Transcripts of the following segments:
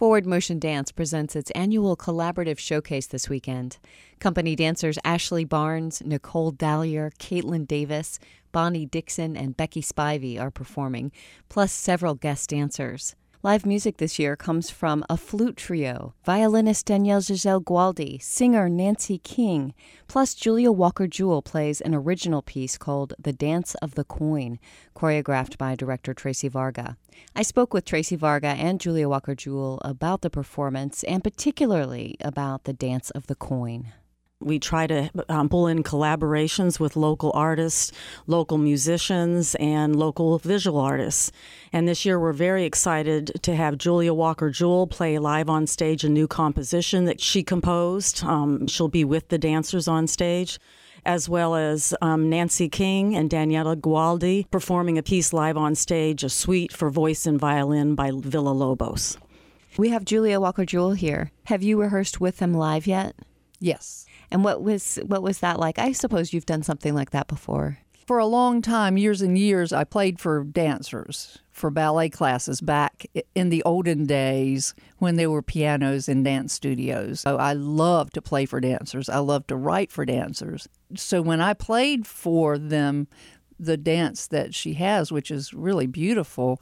Forward Motion Dance presents its annual collaborative showcase this weekend. Company dancers Ashley Barnes, Nicole Dallier, Caitlin Davis, Bonnie Dixon, and Becky Spivey are performing, plus several guest dancers. Live music this year comes from a flute trio, violinist Danielle Giselle Gualdi, singer Nancy King, plus Julia Walker-Jewell plays an original piece called The Dance of the Coin, choreographed by director Tracy Varga. I spoke with Tracy Varga and Julia Walker-Jewell about the performance and particularly about the Dance of the Coin. We try to pull in collaborations with local artists, local musicians, and local visual artists. And this year we're very excited to have Julia Walker-Jewell play live on stage a new composition that she composed. She'll be with the dancers on stage, as well as Nancy King and Daniela Gualdi performing a piece live on stage, a suite for voice and violin by Villa Lobos. We have Julia Walker-Jewell here. Have you rehearsed with them live yet? Yes. And what was that like? I suppose you've done something like that before. For a long time, years and years, I played for dancers, for ballet classes back in the olden days when there were pianos in dance studios. So I love to play for dancers. I love to write for dancers. So when I played for them, the dance that she has, which is really beautiful,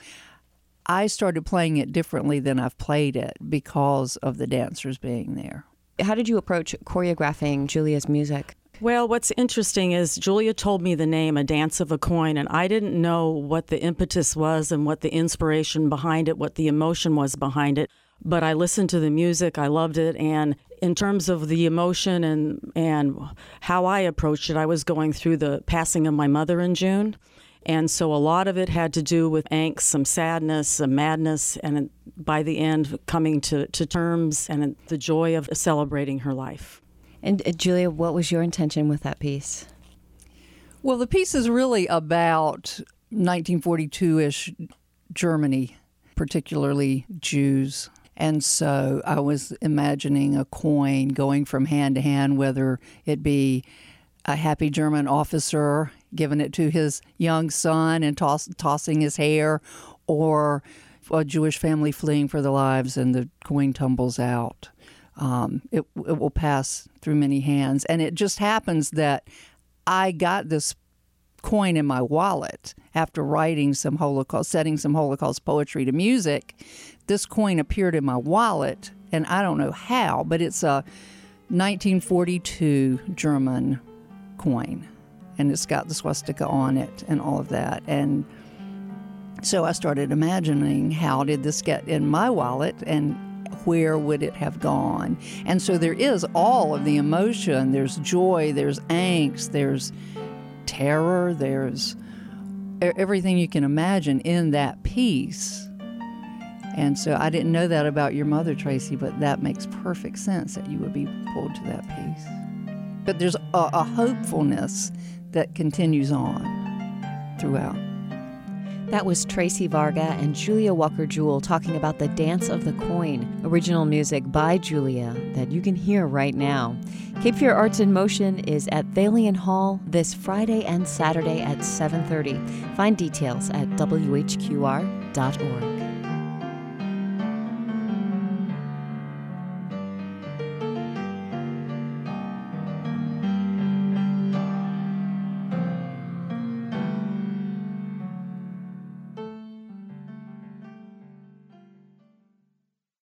I started playing it differently than I've played it because of the dancers being there. How did you approach choreographing Julia's music? Well, what's interesting is Julia told me the name, A Dance of a Coin, and I didn't know what the impetus was and what the inspiration behind it, what the emotion was behind it. But I listened to the music, I loved it, and in terms of the emotion and how I approached it, I was going through the passing of my mother in June. And so a lot of it had to do with angst, some sadness, some madness, and by the end, coming to terms and the joy of celebrating her life. And Julia, what was your intention with that piece? Well, the piece is really about 1942-ish Germany, particularly Jews. And so I was imagining a coin going from hand to hand, whether it be a happy German officer giving it to his young son and tossing his hair, or a Jewish family fleeing for their lives and the coin tumbles out. It will pass through many hands. And it just happens that I got this coin in my wallet after writing setting some Holocaust poetry to music. This coin appeared in my wallet, and I don't know how, but it's a 1942 German coin, and it's got the swastika on it and all of that. And so I started imagining, how did this get in my wallet and where would it have gone? And so there is all of the emotion. There's joy, there's angst, there's terror, there's everything you can imagine in that piece. And so I didn't know that about your mother, Tracy, but that makes perfect sense that you would be pulled to that piece. But there's a hopefulness that continues on throughout. That was Tracy Varga and Julia Walker-Jewell talking about The Dance of the Coin, original music by Julia that you can hear right now. Cape Fear Arts in Motion is at Thalian Hall this Friday and Saturday at 7:30. Find details at whqr.org.